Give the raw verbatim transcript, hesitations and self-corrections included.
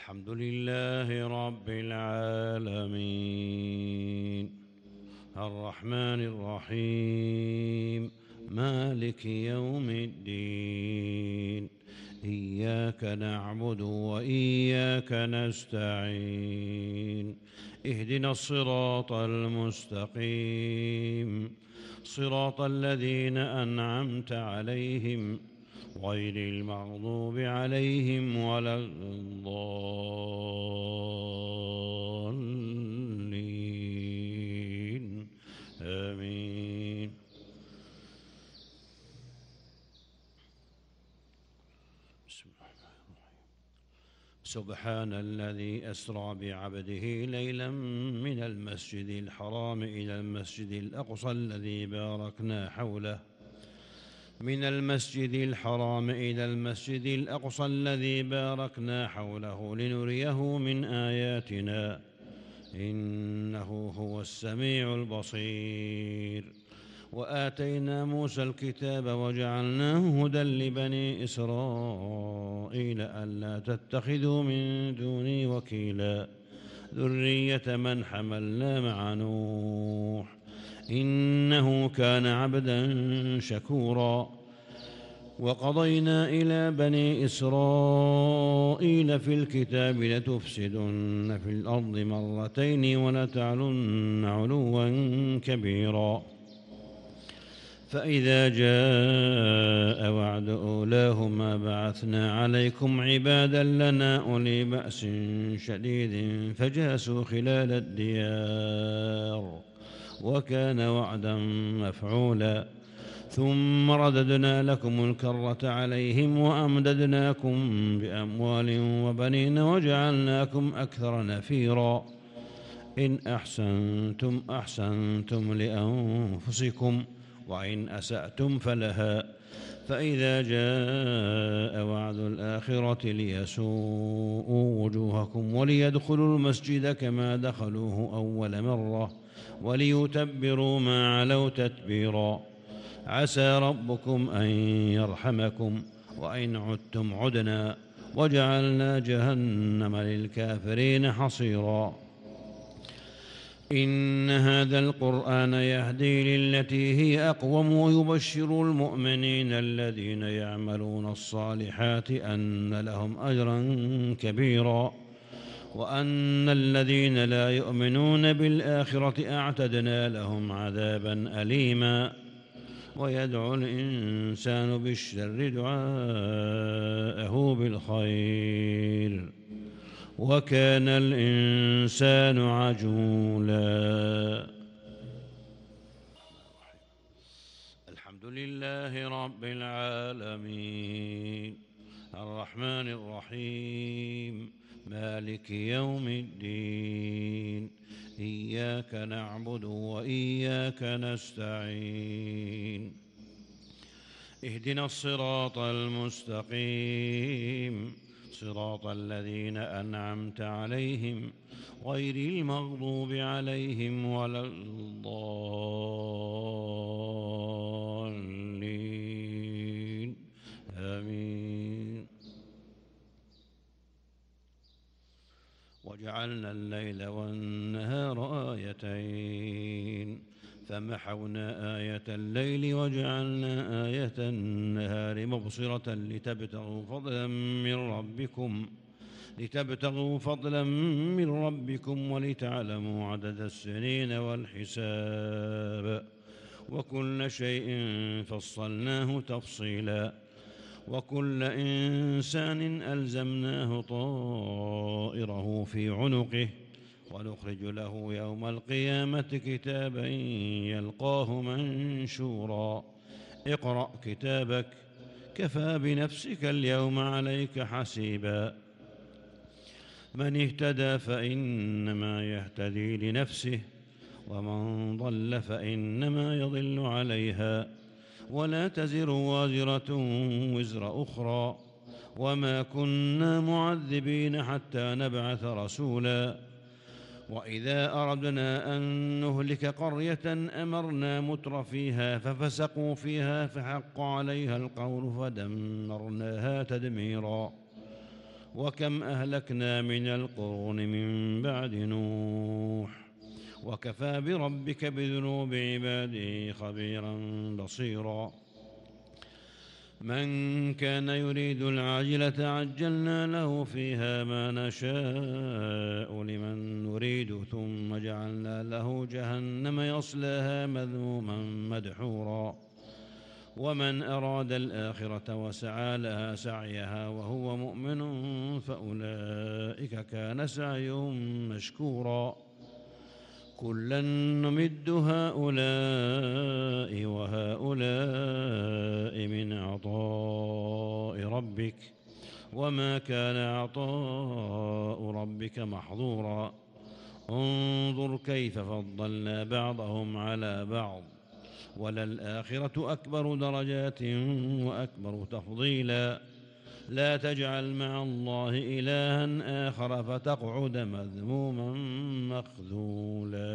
الحمد لله رب العالمين الرحمن الرحيم مالك يوم الدين إياك نعبد وإياك نستعين اهدنا الصراط المستقيم صراط الذين أنعمت عليهم غير المغضوب عليهم ولا الضالين آمين. بسم الله الرحمن الرحيم. سبحان الذي أسرى بعبده ليلا من المسجد الحرام إلى المسجد الأقصى الذي باركنا حوله من المسجد الحرام إلى المسجد الأقصى الذي باركنا حوله لنريه من آياتنا إنه هو السميع البصير. وآتينا موسى الكتاب وجعلناه هدى لبني إسرائيل ألا تتخذوا من دوني وكيلا ذرية من حملنا مع نوح إنه كان عبدا شكورا. وقضينا إلى بني إسرائيل في الكتاب لتفسدن في الأرض مرتين ولتعلن علوا كبيرا. فإذا جاء وعد أولاهما بعثنا عليكم عبادا لنا أولي بأس شديد فجاسوا خلال الديار وكان وعدا مفعولا. ثم رددنا لكم الكرة عليهم وأمددناكم بأموال وبنين وجعلناكم أكثر نفيرا. إن أحسنتم أحسنتم لأنفسكم وإن أسأتم فلها. فإذا جاء وعد الآخرة ليسوءوا وجوهكم وليدخلوا المسجد كما دخلوه أول مرة وليتبروا ما علوا تتبيرا. عسى ربكم أن يرحمكم وإن عدتم عدنا وجعلنا جهنم للكافرين حصيرا. إن هذا القرآن يهدي للتي هي أقوم ويبشر المؤمنين الذين يعملون الصالحات أن لهم أجرا كبيرا وأن الذين لا يؤمنون بالآخرة أعتدنا لهم عذابا أليما. ويدعو الإنسان بالشر دعاءه بالخير وكان الإنسان عجولا. الحمد لله رب العالمين الرحمن الرحيم مالك يوم الدين إياك نعبد وإياك نستعين اهدنا الصراط المستقيم صراط الذين أنعمت عليهم غير المغضوب عليهم ولا الضالين آمين. وجعلنا الليل والنهار آيتين فمحونا آية الليل وجعلنا آية النهار مبصرة لتبتغوا فضلا من ربكم لتبتغوا فضلا من ربكم ولتعلموا عدد السنين والحساب وكل شيء فصلناه تفصيلا. وكل إنسان ألزمناه طائره في عنقه ونخرج له يوم القيامة كتابا يلقاه منشورا. اقرأ كتابك كفى بنفسك اليوم عليك حسيبا. من اهتدى فإنما يهتدي لنفسه ومن ضل فإنما يضل عليها ولا تزر وازرة وزر أخرى وما كنا معذبين حتى نبعث رسولا. وإذا أردنا أن نهلك قرية أمرنا متر فيها ففسقوا فيها فحق عليها القول فدمرناها تدميرا. وكم أهلكنا من القرون من بعد نوح وكفى بربك بذنوب عباده خبيرا بصيرا من كان يريد العاجلة عجلنا له فيها ما نشاء لمن نريد ثم جعلنا له جهنم يصلاها مذموما مدحورا ومن أراد الآخرة وسعى لها سعيها وهو مؤمن فأولئك كان سعيهم مشكورا كلا نمد هؤلاء وهؤلاء من عطاء ربك وما كان عطاء ربك محظورا انظر كيف فضلنا بعضهم على بعض وللآخرة أكبر درجات وأكبر تفضيلا لا تجعل مع الله إلها آخر فتقعد مذموما مخذولا.